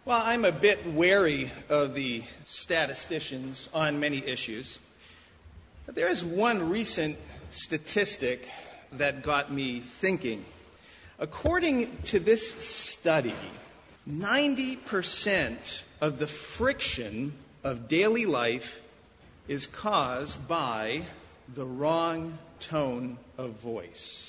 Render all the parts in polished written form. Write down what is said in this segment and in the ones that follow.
Well, I'm a bit wary of the statisticians on many issues. But there is one recent statistic that got me thinking. According to this study, 90% of the friction of daily life is caused by the wrong tone of voice.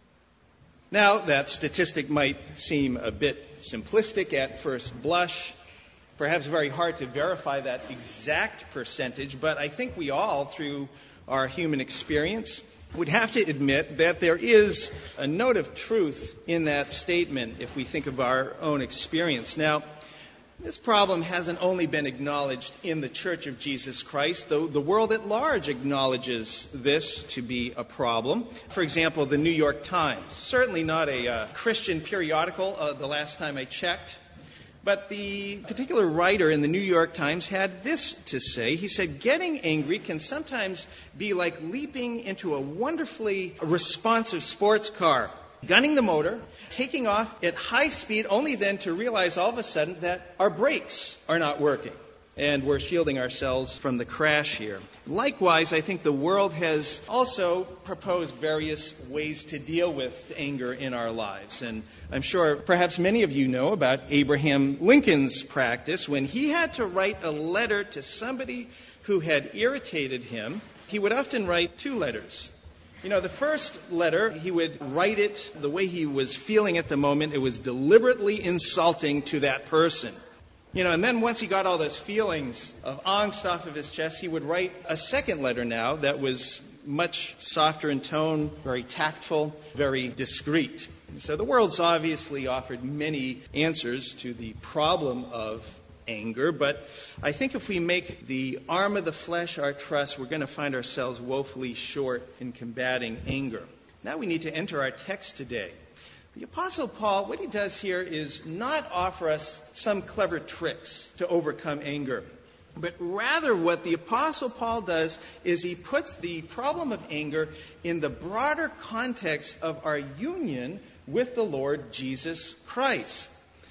Now, that statistic might seem a bit simplistic at first blush, perhaps very hard to verify that exact percentage, but I think we all, through our human experience, would have to admit that there is a note of truth in that statement if we think of our own experience. Now, this problem hasn't only been acknowledged in the Church of Jesus Christ, though the world at large acknowledges this to be a problem. For example, the New York Times, certainly not a Christian periodical the last time I checked, but the particular writer in the New York Times had this to say. He said, "Getting angry can sometimes be like leaping into a wonderfully responsive sports car. Gunning the motor, taking off at high speed, only then to realize all of a sudden that our brakes are not working. And we're shielding ourselves from the crash here." Likewise, I think the world has also proposed various ways to deal with anger in our lives. And I'm sure perhaps many of you know about Abraham Lincoln's practice. When he had to write a letter to somebody who had irritated him, he would often write two letters. The first letter, he would write it the way he was feeling at the moment. It was deliberately insulting to that person. And then once he got all those feelings of angst off of his chest, he would write a second letter now that was much softer in tone, very tactful, very discreet. So the world's obviously offered many answers to the problem of anger, but I think if we make the arm of the flesh our trust, we're going to find ourselves woefully short in combating anger. Now we need to enter our text today. The Apostle Paul, what he does here is not offer us some clever tricks to overcome anger, but rather what the Apostle Paul does is he puts the problem of anger in the broader context of our union with the Lord Jesus Christ.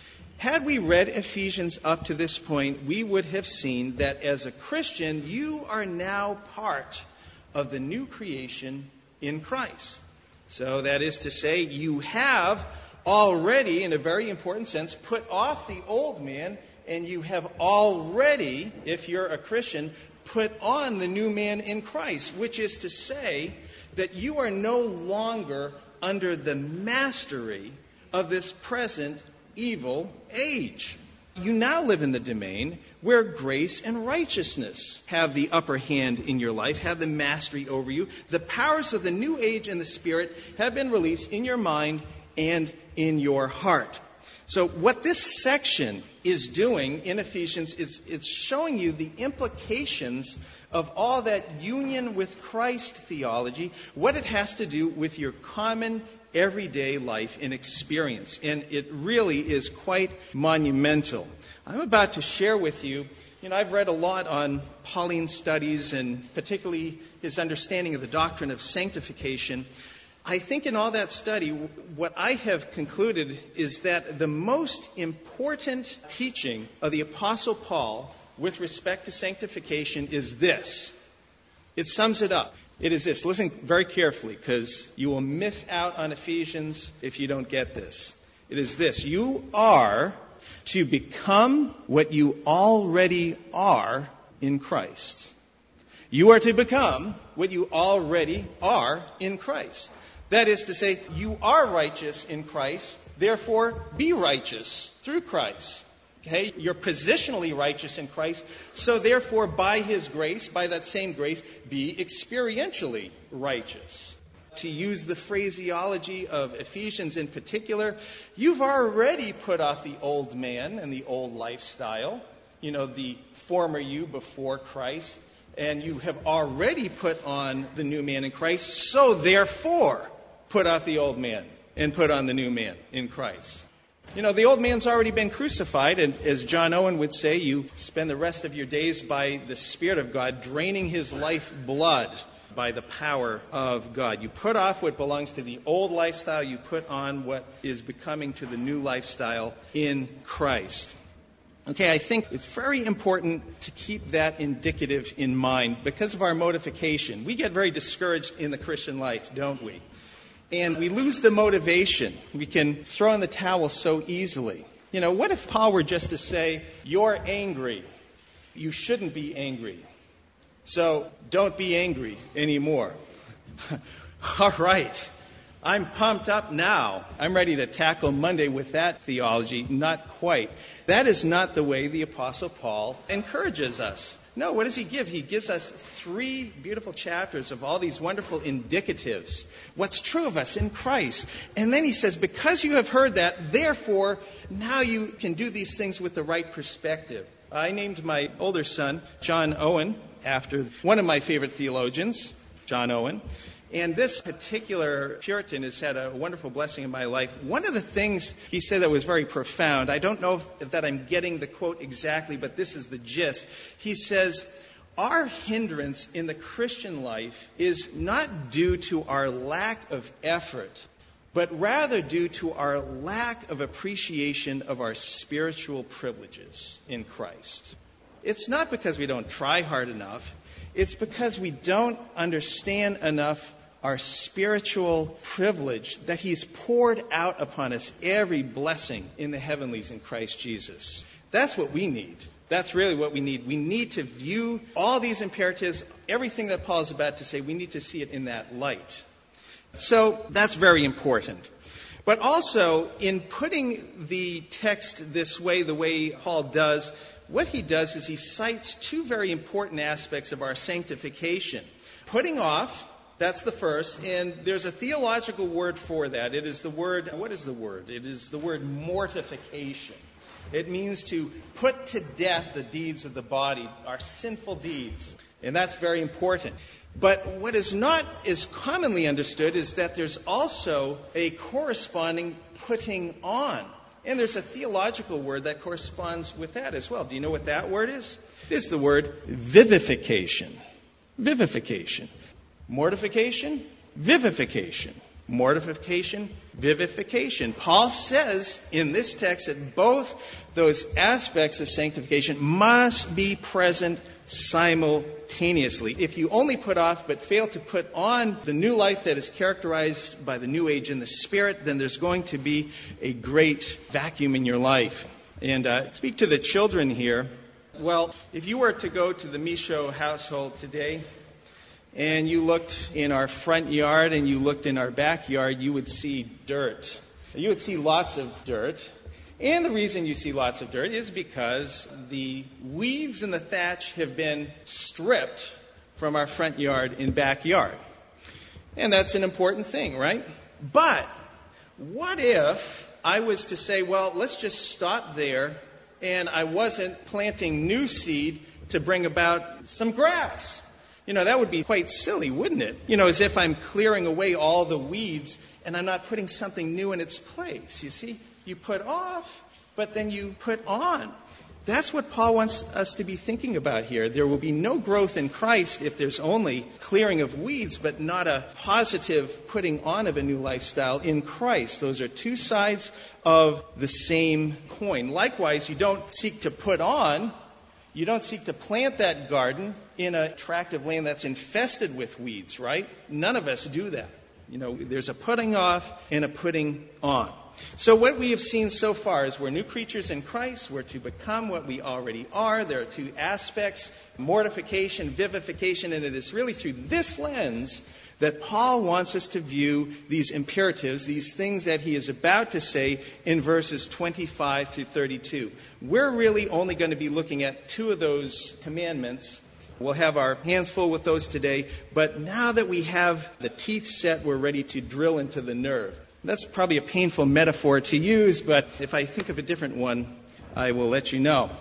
Had we read Ephesians up to this point, we would have seen that as a Christian, you are now part of the new creation in Christ. So that is to say, you have already, in a very important sense, put off the old man, and you have already, if you're a Christian, put on the new man in Christ, which is to say that you are no longer under the mastery of this present evil age. You now live in the domain where grace and righteousness have the upper hand in your life, have the mastery over you. The powers of the new age and the Spirit have been released in your mind and in your heart. So what this section is doing in Ephesians is it's showing you the implications of all that union with Christ theology, what it has to do with your common everyday life and experience. And it really is quite monumental. I'm about to share with you, I've read a lot on Pauline studies and particularly his understanding of the doctrine of sanctification. I think in all that study, what I have concluded is that the most important teaching of the Apostle Paul with respect to sanctification is this. It sums it up. It is this. Listen very carefully, because you will miss out on Ephesians if you don't get this. It is this. You are to become what you already are in Christ. You are to become what you already are in Christ. That is to say, you are righteous in Christ, therefore be righteous through Christ. Okay? You're positionally righteous in Christ, so therefore by His grace, by that same grace, be experientially righteous. To use the phraseology of Ephesians in particular, you've already put off the old man and the old lifestyle, the former you before Christ, and you have already put on the new man in Christ, so therefore put off the old man and put on the new man in Christ. The old man's already been crucified, and as John Owen would say, you spend the rest of your days by the Spirit of God draining his life blood by the power of God. You put off what belongs to the old lifestyle, you put on what is becoming to the new lifestyle in Christ. Okay, I think it's very important to keep that indicative in mind because of our motivation. We get very discouraged in the Christian life, don't we? And we lose the motivation. We can throw in the towel so easily. You know, what if Paul were just to say, you're angry. You shouldn't be angry. So don't be angry anymore. All right. I'm pumped up now. I'm ready to tackle Monday with that theology. Not quite. That is not the way the Apostle Paul encourages us. No, what does he give? He gives us 3 beautiful chapters of all these wonderful indicatives. What's true of us in Christ. And then he says, because you have heard that, therefore, now you can do these things with the right perspective. I named my older son John Owen after one of my favorite theologians, John Owen. And this particular Puritan has had a wonderful blessing in my life. One of the things he said that was very profound, I don't know if that I'm getting the quote exactly, but this is the gist. He says, our hindrance in the Christian life is not due to our lack of effort, but rather due to our lack of appreciation of our spiritual privileges in Christ. It's not because we don't try hard enough. It's because we don't understand enough our spiritual privilege that He's poured out upon us every blessing in the heavenlies in Christ Jesus. That's what we need. That's really what we need. We need to view all these imperatives, everything that Paul is about to say, we need to see it in that light. So that's very important. But also, in putting the text this way, the way Paul does, what he does is he cites 2 very important aspects of our sanctification. Putting off, that's the first, and there's a theological word for that. It is the word, what is the word? It is the word mortification. It means to put to death the deeds of the body, our sinful deeds. And that's very important. But what is not as commonly understood is that there's also a corresponding putting on. And there's a theological word that corresponds with that as well. Do you know what that word is? It is the word vivification. Vivification. Mortification, vivification. Mortification, vivification. Paul says in this text that both those aspects of sanctification must be present simultaneously. If you only put off but fail to put on the new life that is characterized by the new age in the Spirit, then there's going to be a great vacuum in your life. And speak to the children here. Well, if you were to go to the Michaud household today, and you looked in our front yard and you looked in our backyard, you would see dirt. You would see lots of dirt. And the reason you see lots of dirt is because the weeds in the thatch have been stripped from our front yard and backyard. And that's an important thing, right? But what if I was to say, well, let's just stop there, and I wasn't planting new seed to bring about some grass? You know, that would be quite silly, wouldn't it? You know, as if I'm clearing away all the weeds and I'm not putting something new in its place. You see, you put off, but then you put on. That's what Paul wants us to be thinking about here. There will be no growth in Christ if there's only clearing of weeds, but not a positive putting on of a new lifestyle in Christ. Those are 2 sides of the same coin. Likewise, you don't seek to put on. You don't seek to plant that garden in a tract of land that's infested with weeds, right? None of us do that. You know, there's a putting off and a putting on. So what we have seen so far is we're new creatures in Christ. We're to become what we already are. There are 2 aspects, mortification, vivification, and it is really through this lens that Paul wants us to view these imperatives, these things that he is about to say in verses 25 through 32. We're really only going to be looking at 2 of those commandments. We'll have our hands full with those today. But now that we have the teeth set, we're ready to drill into the nerve. That's probably a painful metaphor to use, but if I think of a different one, I will let you know.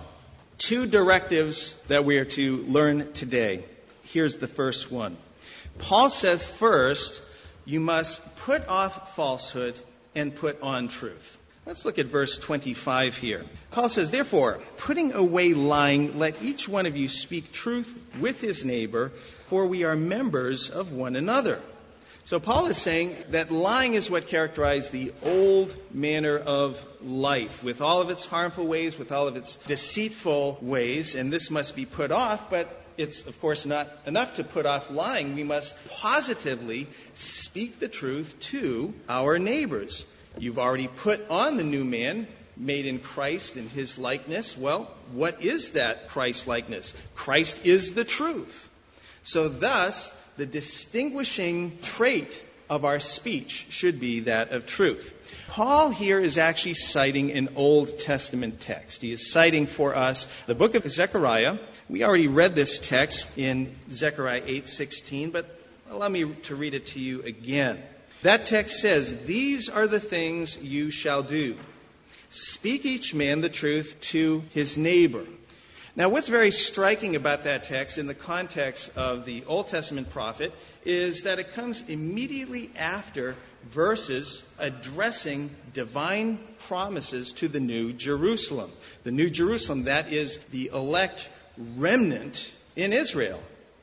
2 directives that we are to learn today. Here's the first one. Paul says first, you must put off falsehood and put on truth. Let's look at verse 25 here. Paul says, therefore, putting away lying, let each one of you speak truth with his neighbor, for we are members of one another. So Paul is saying that lying is what characterized the old manner of life, with all of its harmful ways, with all of its deceitful ways, and this must be put off, but it's, of course, not enough to put off lying. We must positively speak the truth to our neighbors. You've already put on the new man, made in Christ in his likeness. Well, what is that Christ likeness? Christ is the truth. So thus, the distinguishing trait of our speech should be that of truth. Paul here is actually citing an Old Testament text. He is citing for us the book of Zechariah. We already read this text in Zechariah 8:16, but allow me to read it to you again. That text says, "These are the things you shall do. Speak each man the truth to his neighbor." Now, what's very striking about that text in the context of the Old Testament prophet is that it comes immediately after verses addressing divine promises to the New Jerusalem. The New Jerusalem, that is the elect remnant in Israel.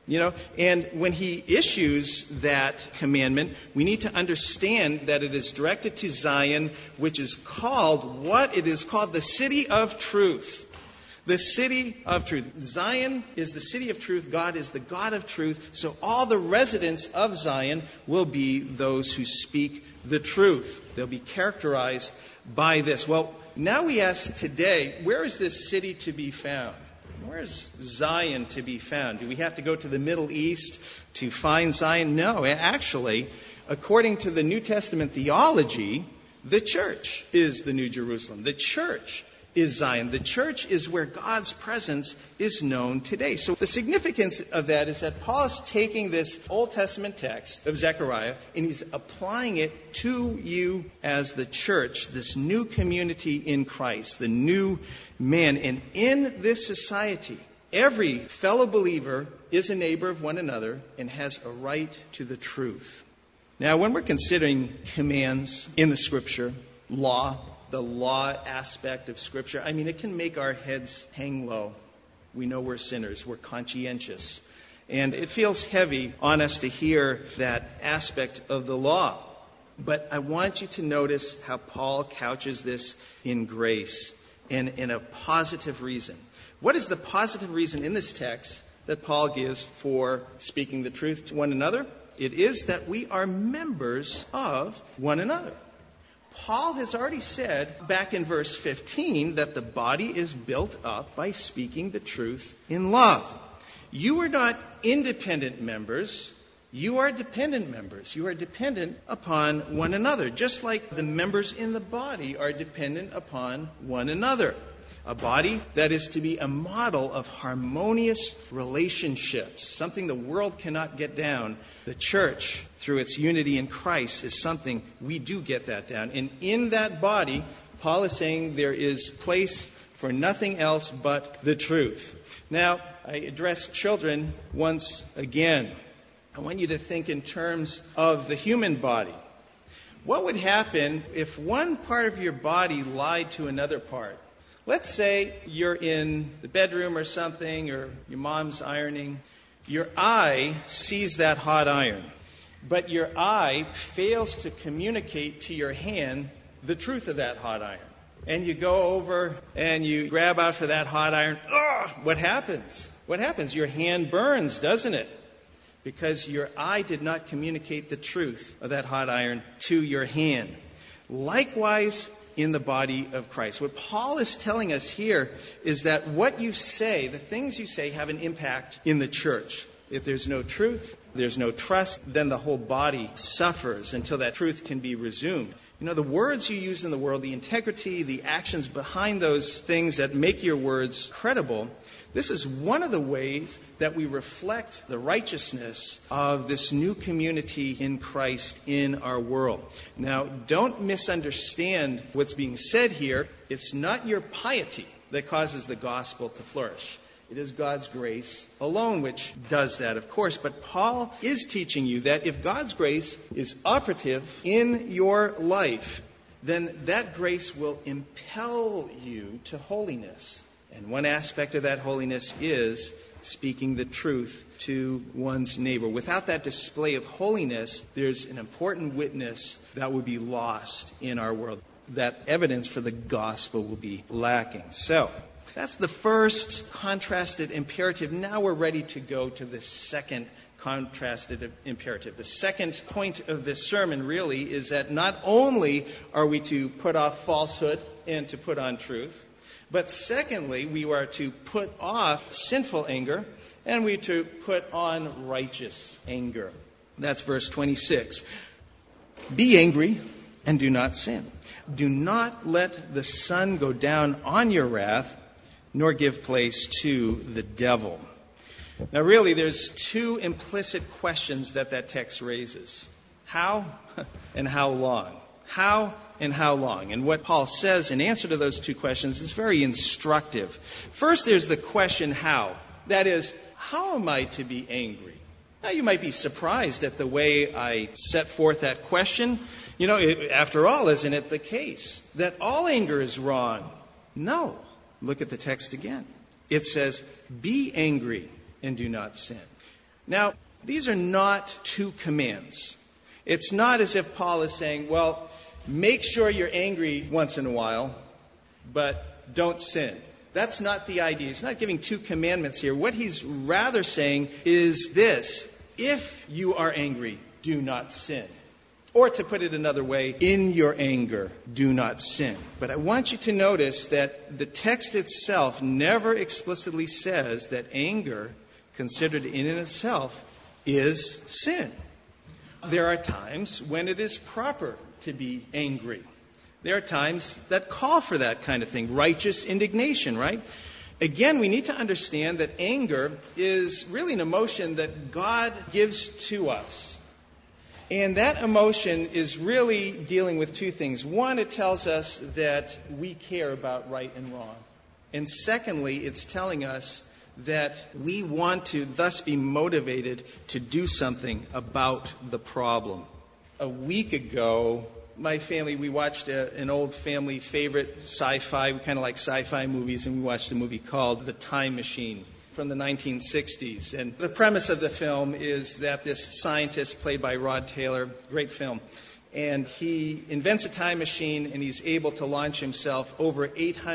And when he issues that commandment, we need to understand that it is directed to Zion, which is called what? It is called the city of truth. The city of truth. Zion is the city of truth. God is the God of truth. So all the residents of Zion will be those who speak the truth. They'll be characterized by this. Well, now we ask today, where is this city to be found? Where is Zion to be found? Do we have to go to the Middle East to find Zion? No, actually, according to the New Testament theology, the church is the New Jerusalem. The church is Zion. The church is where God's presence is known today. So the significance of that is that Paul is taking this Old Testament text of Zechariah and he's applying it to you as the church, this new community in Christ, the new man. And in this society, every fellow believer is a neighbor of one another and has a right to the truth. Now, when we're considering commands in the Scripture, law, the law aspect of Scripture, it can make our heads hang low. We know we're sinners. We're conscientious. And it feels heavy on us to hear that aspect of the law. But I want you to notice how Paul couches this in grace and in a positive reason. What is the positive reason in this text that Paul gives for speaking the truth to one another? It is that we are members of one another. Paul has already said back in verse 15 that the body is built up by speaking the truth in love. You are not independent members. You are dependent members. You are dependent upon one another, just like the members in the body are dependent upon one another. A body that is to be a model of harmonious relationships, something the world cannot get down. The church, through its unity in Christ, is something we do get that down. And in that body, Paul is saying there is place for nothing else but the truth. Now, I address children once again. I want you to think in terms of the human body. What would happen if one part of your body lied to another part? Let's say you're in the bedroom or something, or your mom's ironing. Your eye sees that hot iron, but your eye fails to communicate to your hand the truth of that hot iron. And you go over and you grab out for that hot iron. Ugh! What happens? What happens? Your hand burns, doesn't it? Because your eye did not communicate the truth of that hot iron to your hand. Likewise, in the body of Christ. What Paul is telling us here is that what you say, the things you say, have an impact in the church. If there's no truth, there's no trust, then the whole body suffers until that truth can be resumed. The words you use in the world, the integrity, the actions behind those things that make your words credible, this is one of the ways that we reflect the righteousness of this new community in Christ in our world. Now, don't misunderstand what's being said here. It's not your piety that causes the gospel to flourish. It is God's grace alone which does that, of course. But Paul is teaching you that if God's grace is operative in your life, then that grace will impel you to holiness. And one aspect of that holiness is speaking the truth to one's neighbor. Without that display of holiness, there's an important witness that would be lost in our world. That evidence for the gospel will be lacking. So, that's the first contrasted imperative. Now we're ready to go to the second contrasted imperative. The second point of this sermon really is that not only are we to put off falsehood and to put on truth, but secondly, we are to put off sinful anger and we are to put on righteous anger. That's verse 26. Be angry and do not sin. Do not let the sun go down on your wrath, nor give place to the devil. Now really, there's two implicit questions that text raises. How and how long? How and how long? And what Paul says in answer to those two questions is very instructive. First, there's the question how. That is, how am I to be angry? Now, you might be surprised at the way I set forth that question. After all, isn't it the case that all anger is wrong? No. Look at the text again. It says, be angry and do not sin. Now, these are not two commands. It's not as if Paul is saying, well, make sure you're angry once in a while, but don't sin. That's not the idea. He's not giving two commandments here. What he's rather saying is this: if you are angry, do not sin. Or to put it another way, in your anger, do not sin. But I want you to notice that the text itself never explicitly says that anger, considered in and itself, is sin. There are times when it is proper to be angry. There are times that call for that kind of thing, righteous indignation, right? Again, we need to understand that anger is really an emotion that God gives to us. And that emotion is really dealing with two things. One, it tells us that we care about right and wrong. And secondly, it's telling us that we want to thus be motivated to do something about the problem. A week ago, my family, we watched an old family favorite sci-fi. We kind of like sci-fi movies, and we watched a movie called The Time Machine from the 1960s. And the premise of the film is that this scientist, played by Rod Taylor, great film, and he invents a time machine, and he's able to launch himself over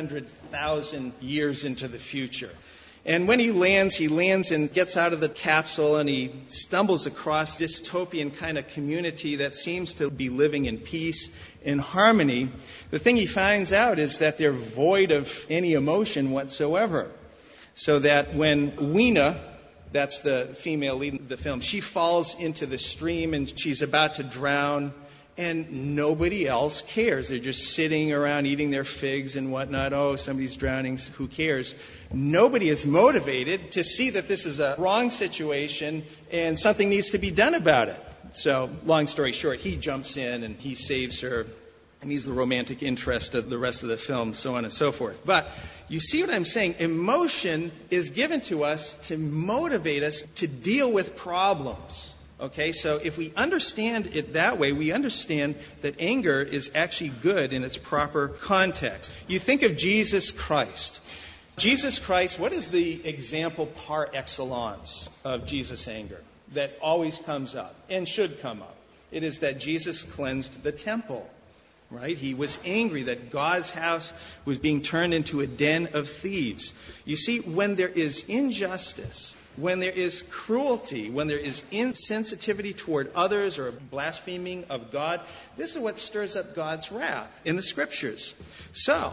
800,000 years into the future. And when he lands and gets out of the capsule, and he stumbles across dystopian kind of community that seems to be living in peace and harmony. The thing he finds out is that they're void of any emotion whatsoever. So that when Weena, that's the female lead in the film, she falls into the stream and she's about to drown, and nobody else cares. They're just sitting around eating their figs and whatnot. Oh, somebody's drowning. Who cares? Nobody is motivated to see that this is a wrong situation and something needs to be done about it. So, long story short, he jumps in and he saves her. And he's the romantic interest of the rest of the film, so on and so forth. But you see what I'm saying? Emotion is given to us to motivate us to deal with problems. Okay, so if we understand it that way, we understand that anger is actually good in its proper context. You think of Jesus Christ. Jesus Christ, what is the example par excellence of Jesus' anger that always comes up and should come up? It is that Jesus cleansed the temple. Right? He was angry that God's house was being turned into a den of thieves. You see, when there is injustice, when there is cruelty, when there is insensitivity toward others or blaspheming of God, this is what stirs up God's wrath in the Scriptures. So,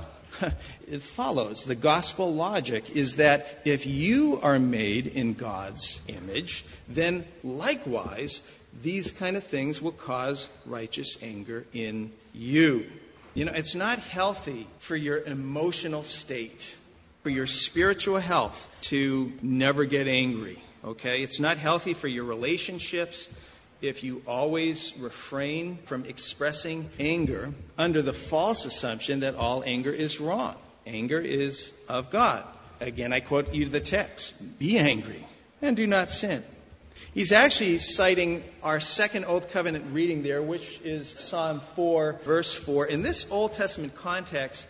it follows, the gospel logic is that if you are made in God's image, then likewise, these kind of things will cause righteous anger in you. It's not healthy for your emotional state, for your spiritual health, to never get angry. Okay? It's not healthy for your relationships if you always refrain from expressing anger under the false assumption that all anger is wrong. Anger is of God. Again, I quote you the text. Be angry and do not sin. He's actually citing our second Old Covenant reading there, which is Psalm 4, verse 4. In this Old Testament context,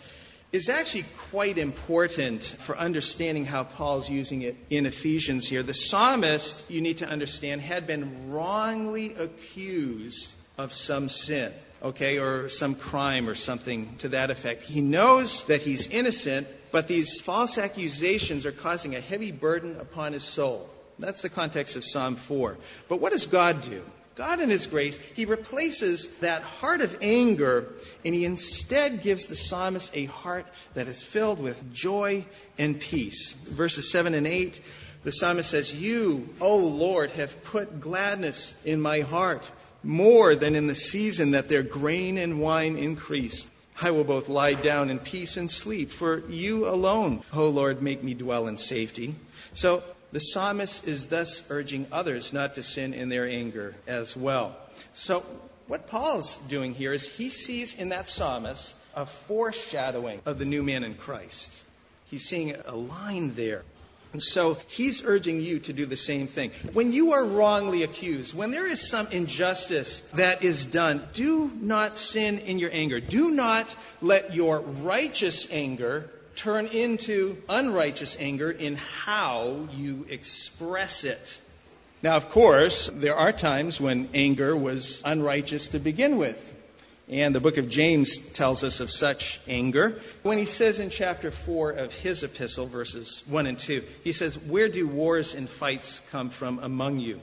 is actually quite important for understanding how Paul's using it in Ephesians here. The psalmist, you need to understand, had been wrongly accused of some sin, okay, or some crime or something to that effect. He knows that he's innocent, but these false accusations are causing a heavy burden upon his soul. That's the context of Psalm 4. But what does God do? God in His grace, He replaces that heart of anger, and He instead gives the psalmist a heart that is filled with joy and peace. Verses 7 and 8, the psalmist says, "You, O Lord, have put gladness in my heart, more than in the season that their grain and wine increased. I will both lie down in peace and sleep, for you alone, O Lord, make me dwell in safety." So the psalmist is thus urging others not to sin in their anger as well. So what Paul's doing here is he sees in that psalmist a foreshadowing of the new man in Christ. He's seeing a line there. And so he's urging you to do the same thing. When you are wrongly accused, when there is some injustice that is done, do not sin in your anger. Do not let your righteous anger turn into unrighteous anger in how you express it. Now, of course, there are times when anger was unrighteous to begin with. And the book of James tells us of such anger when he says in chapter 4 of his epistle, verses 1 and 2, he says, "Where do wars and fights come from among you?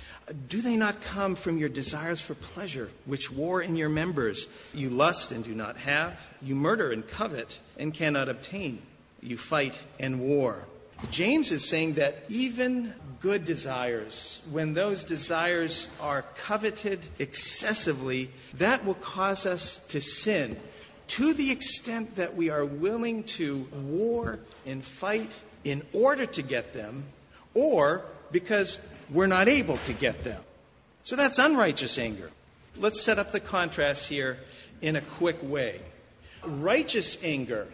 Do they not come from your desires for pleasure, which war in your members? You lust and do not have. You murder and covet and cannot obtain. You fight and war." James is saying that even good desires, when those desires are coveted excessively, that will cause us to sin to the extent that we are willing to war and fight in order to get them, or because we're not able to get them. So that's unrighteous anger. Let's set up the contrast here in a quick way. Righteous anger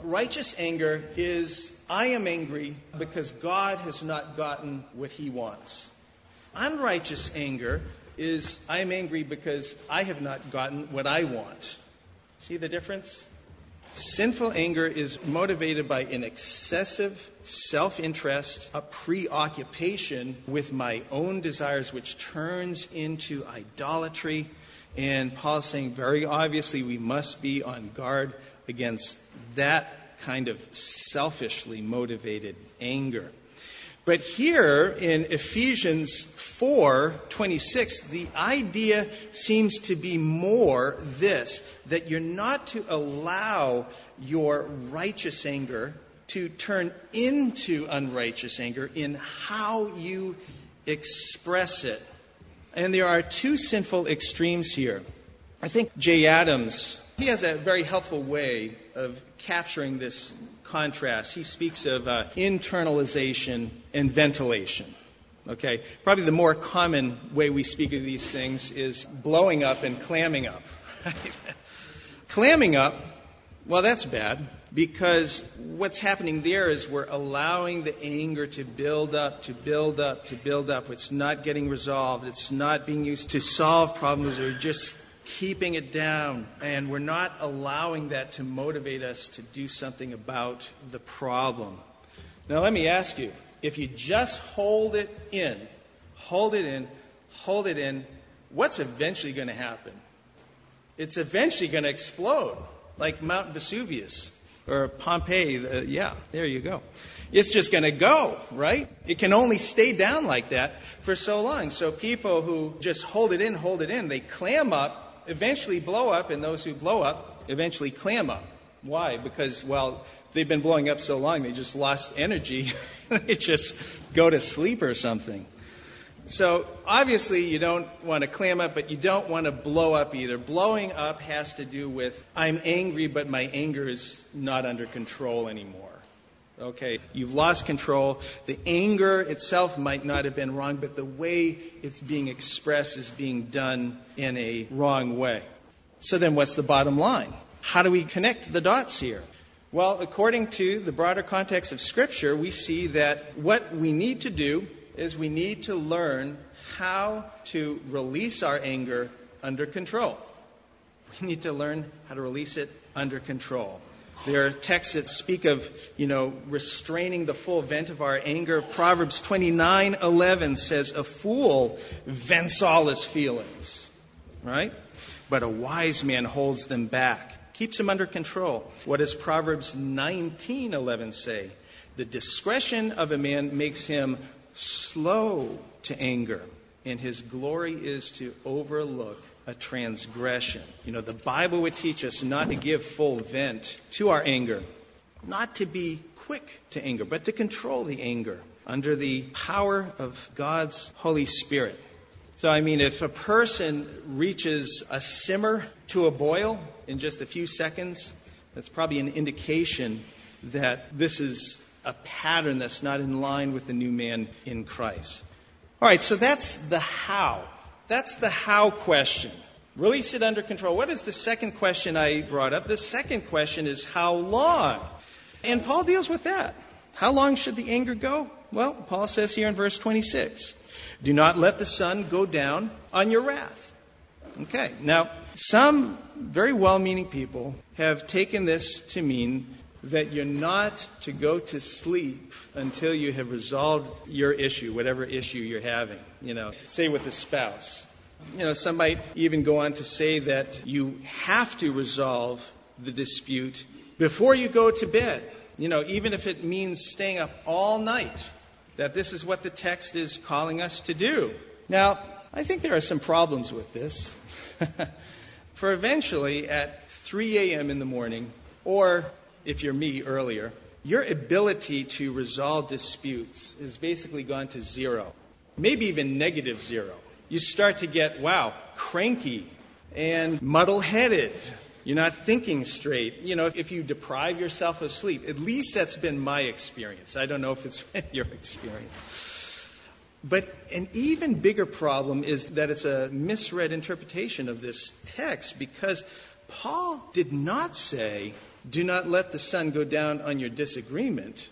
is, I am angry because God has not gotten what He wants. Unrighteous anger is, I am angry because I have not gotten what I want. See the difference? Sinful anger is motivated by an excessive self-interest, a preoccupation with my own desires, which turns into idolatry. And Paul's saying very obviously we must be on guard against that kind of selfishly motivated anger. But here in Ephesians 4:26, the idea seems to be more this, that you're not to allow your righteous anger to turn into unrighteous anger in how you express it. And there are two sinful extremes here. I think Jay Adams, he has a very helpful way of capturing this contrast. He speaks of internalization and ventilation. Okay, probably the more common way we speak of these things is blowing up and clamming up. Right? Clamming up, well, that's bad, because what's happening there is we're allowing the anger to build up, to build up, to build up. It's not getting resolved. It's not being used to solve problems. We're just keeping it down, and we're not allowing that to motivate us to do something about the problem. Now, let me ask you, if you just hold it in, what's eventually going to happen? It's eventually going to explode, like Mount Vesuvius or Pompeii. There you go. It's just going to go, right? It can only stay down like that for so long. So people who just hold it in, they clam up, eventually blow up, and those who blow up eventually clam up. Why? Because, well, they've been blowing up so long, they just lost energy. They just go to sleep or something. So obviously you don't want to clam up, but you don't want to blow up either. Blowing up has to do with, I'm angry, but my anger is not under control anymore. Okay, you've lost control. The anger itself might not have been wrong, but the way it's being expressed is being done in a wrong way. So then what's the bottom line? How do we connect the dots here? Well, according to the broader context of Scripture, we see that what we need to do is we need to learn how to release our anger under control. We need to learn how to release it under control. There are texts that speak of, restraining the full vent of our anger. Proverbs 29:11 says, a fool vents all his feelings, right? But a wise man holds them back, keeps them under control. What does Proverbs 19:11 say? The discretion of a man makes him slow to anger, and his glory is to overlook a transgression. The Bible would teach us not to give full vent to our anger, not to be quick to anger, but to control the anger under the power of God's Holy Spirit. So, if a person reaches a simmer to a boil in just a few seconds, that's probably an indication that this is a pattern that's not in line with the new man in Christ. All right, so that's the how. That's the how question. Release it under control. What is the second question I brought up? The second question is how long? And Paul deals with that. How long should the anger go? Well, Paul says here in verse 26, do not let the sun go down on your wrath. Okay, now some very well-meaning people have taken this to mean that you're not to go to sleep until you have resolved your issue, whatever issue you're having, say with a spouse. Some might even go on to say that you have to resolve the dispute before you go to bed, even if it means staying up all night, that this is what the text is calling us to do. Now, I think there are some problems with this. For eventually, at 3 a.m. in the morning, or if you're me earlier, your ability to resolve disputes has basically gone to zero, maybe even negative zero. You start to get, cranky and muddle-headed. You're not thinking straight. If you deprive yourself of sleep, at least that's been my experience. I don't know if it's been your experience. But an even bigger problem is that it's a misread interpretation of this text, because Paul did not say, do not let the sun go down on your disagreement.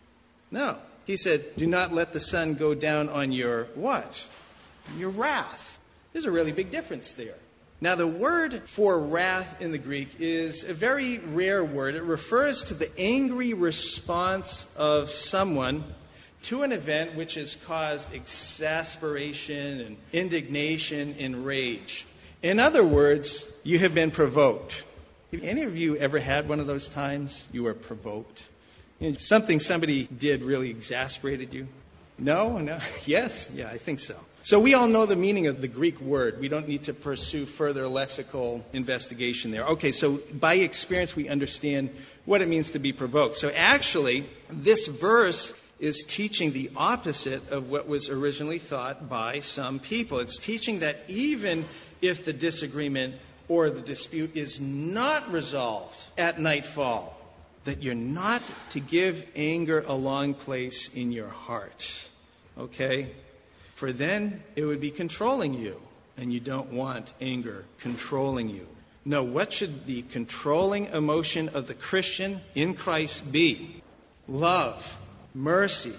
No. He said, do not let the sun go down on your what? Your wrath. There's a really big difference there. Now, the word for wrath in the Greek is a very rare word. It refers to the angry response of someone to an event which has caused exasperation and indignation and rage. In other words, you have been provoked. Have any of you ever had one of those times you were provoked? Something somebody did really exasperated you? No? Yes? Yeah, I think so. So we all know the meaning of the Greek word. We don't need to pursue further lexical investigation there. Okay, so by experience we understand what it means to be provoked. So actually, this verse is teaching the opposite of what was originally thought by some people. It's teaching that even if the disagreement or the dispute is not resolved at nightfall, that you're not to give anger a long place in your heart. Okay? For then it would be controlling you, and you don't want anger controlling you. No, what should the controlling emotion of the Christian in Christ be? Love, mercy,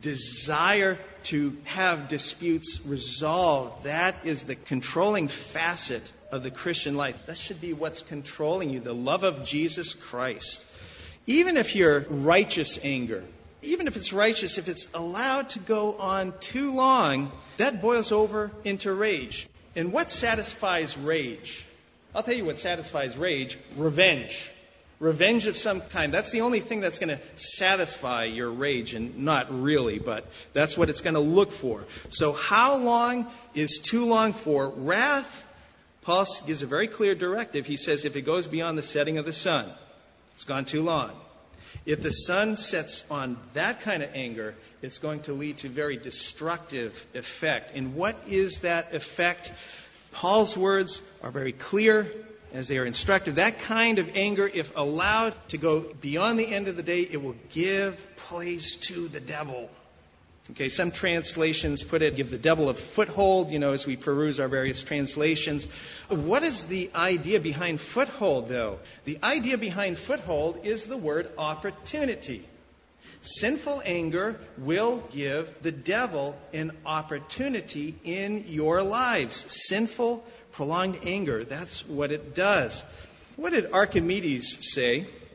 desire to have disputes resolved. That is the controlling facet of the Christian life. That should be what's controlling you, the love of Jesus Christ. Even if you're righteous anger, even if it's righteous, if it's allowed to go on too long, that boils over into rage. And what satisfies rage? I'll tell you what satisfies rage: revenge. Revenge of some kind. That's the only thing that's going to satisfy your rage, and not really, but that's what it's going to look for. So how long is too long for wrath? Paul gives a very clear directive. He says if it goes beyond the setting of the sun, it's gone too long. If the sun sets on that kind of anger, it's going to lead to very destructive effect. And what is that effect? Paul's words are very clear as they are instructive. That kind of anger, if allowed to go beyond the end of the day, it will give place to the devil. Okay, some translations put it, give the devil a foothold, as we peruse our various translations. What is the idea behind foothold, though? The idea behind foothold is the word opportunity. Sinful anger will give the devil an opportunity in your lives. Sinful, prolonged anger, that's what it does. What did Archimedes say?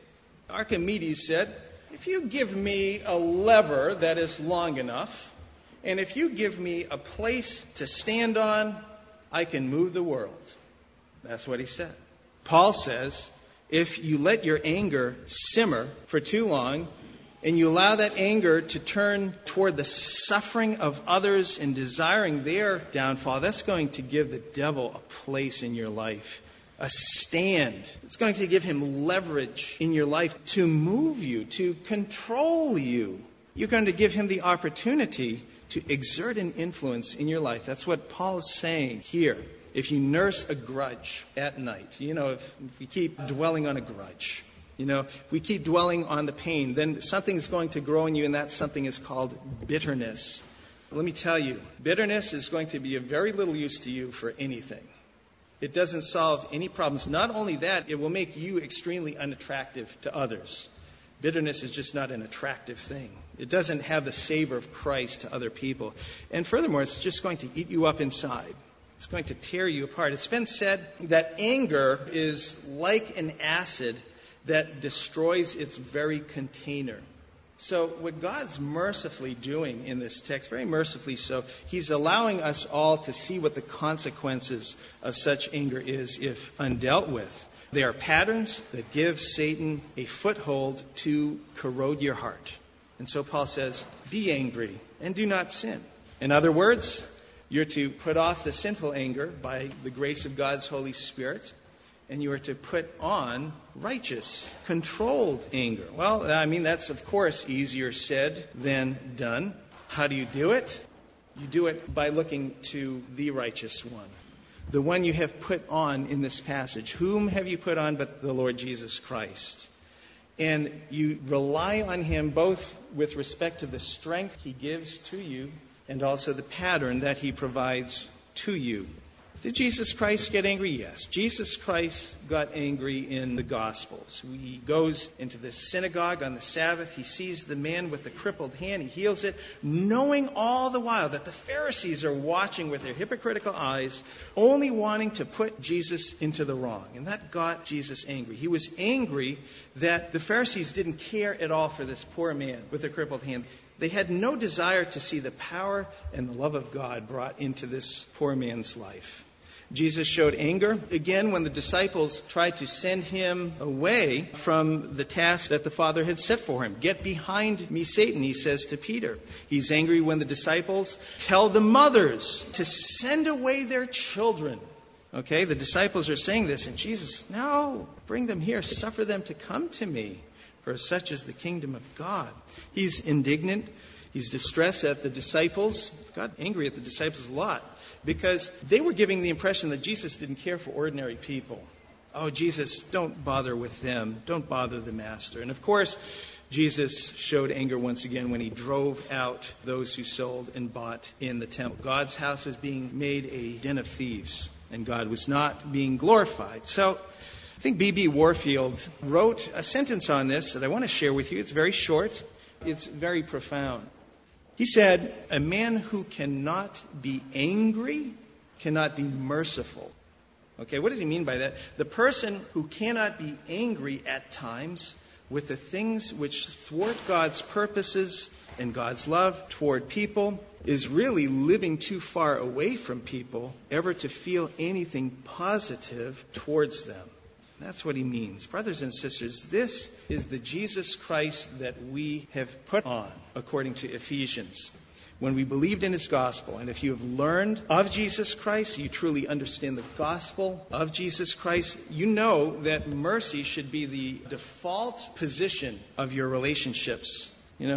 Archimedes said, if you give me a lever that is long enough, and if you give me a place to stand on, I can move the world. That's what he said. Paul says, if you let your anger simmer for too long, and you allow that anger to turn toward the suffering of others and desiring their downfall, that's going to give the devil a place in your life, a stand. It's going to give him leverage in your life to move you, to control you. You're going to give him the opportunity to exert an influence in your life. That's what Paul is saying here. If you nurse a grudge at night, if you keep dwelling on a grudge, if we keep dwelling on the pain, then something's going to grow in you, and that something is called bitterness. Let me tell you, bitterness is going to be of very little use to you for anything. It doesn't solve any problems. Not only that, it will make you extremely unattractive to others. Bitterness is just not an attractive thing. It doesn't have the savor of Christ to other people. And furthermore, it's just going to eat you up inside. It's going to tear you apart. It's been said that anger is like an acid that destroys its very container. So what God's mercifully doing in this text, very mercifully so, He's allowing us all to see what the consequences of such anger is if undealt with. They are patterns that give Satan a foothold to corrode your heart. And so Paul says, be angry and do not sin. In other words, you're to put off the sinful anger by the grace of God's Holy Spirit, and you are to put on righteous, controlled anger. Well, that's of course easier said than done. How do you do it? You do it by looking to the righteous one, the one you have put on in this passage. Whom have you put on but the Lord Jesus Christ? And you rely on Him both with respect to the strength He gives to you and also the pattern that He provides to you. Did Jesus Christ get angry? Yes. Jesus Christ got angry in the Gospels. He goes into the synagogue on the Sabbath. He sees the man with the crippled hand. He heals it, knowing all the while that the Pharisees are watching with their hypocritical eyes, only wanting to put Jesus into the wrong. And that got Jesus angry. He was angry that the Pharisees didn't care at all for this poor man with the crippled hand. They had no desire to see the power and the love of God brought into this poor man's life. Jesus showed anger again when the disciples tried to send him away from the task that the Father had set for him. Get behind me, Satan, he says to Peter. He's angry when the disciples tell the mothers to send away their children. Okay, the disciples are saying this, and Jesus, no, bring them here, suffer them to come to me, for such is the kingdom of God. He's indignant. He's distressed at the disciples. Got angry at the disciples a lot because they were giving the impression that Jesus didn't care for ordinary people. Oh, Jesus, don't bother with them. Don't bother the master. And of course, Jesus showed anger once again when he drove out those who sold and bought in the temple. God's house was being made a den of thieves, and God was not being glorified. So I think B.B. Warfield wrote a sentence on this that I want to share with you. It's very short. It's very profound. He said, a man who cannot be angry cannot be merciful. Okay, what does he mean by that? The person who cannot be angry at times with the things which thwart God's purposes and God's love toward people is really living too far away from people ever to feel anything positive towards them. That's what he means. Brothers and sisters, this is the Jesus Christ that we have put on, according to Ephesians. When we believed in His gospel, and if you have learned of Jesus Christ, you truly understand the gospel of Jesus Christ, you know that mercy should be the default position of your relationships.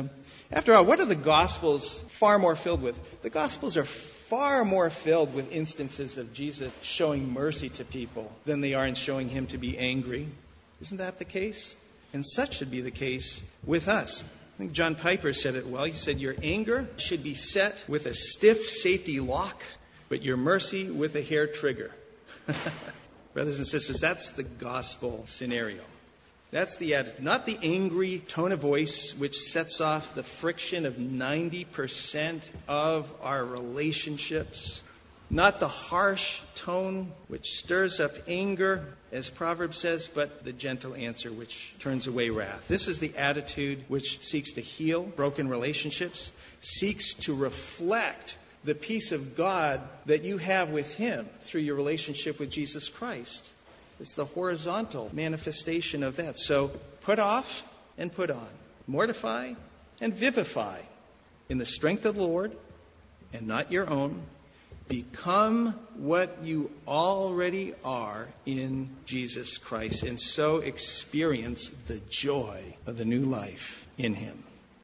After all, what are the gospels far more filled with? The gospels are far more filled with instances of Jesus showing mercy to people than they are in showing Him to be angry. Isn't that the case? And such should be the case with us. I think John Piper said it well. He said, your anger should be set with a stiff safety lock, but your mercy with a hair trigger. Brothers and sisters, that's the gospel scenario. That's the attitude, not the angry tone of voice which sets off the friction of 90% of our relationships. Not the harsh tone which stirs up anger, as Proverbs says, but the gentle answer which turns away wrath. This is the attitude which seeks to heal broken relationships, seeks to reflect the peace of God that you have with Him through your relationship with Jesus Christ. It's the horizontal manifestation of that. So put off and put on. Mortify and vivify in the strength of the Lord and not your own. Become what you already are in Jesus Christ, and so experience the joy of the new life in Him.